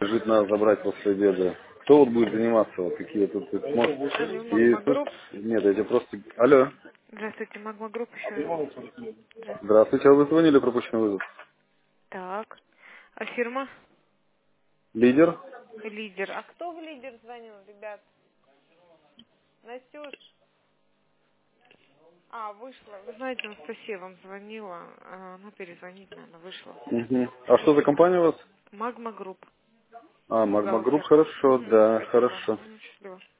лежит, надо забрать после обеда. Кто вот будет заниматься? Вот какие тут может? Алло, И Магма тут Групп. нет, я тебе просто. Алло. Здравствуйте, Магма Групп еще раз. Здравствуйте. Здравствуйте, а вы звонили пропущенный вызов? Так. А фирма? Лидер? Лидер. А кто в лидер звонил, ребят? Настюш? А, вышла. Вы знаете, Анастасия вам звонила. Она перезвонит, наверное, вышла. Угу. А что за компания у вас? Магма Групп. А, Магма Групп, Бухгалтер. хорошо, Угу, да, спасибо. хорошо. Счастливо.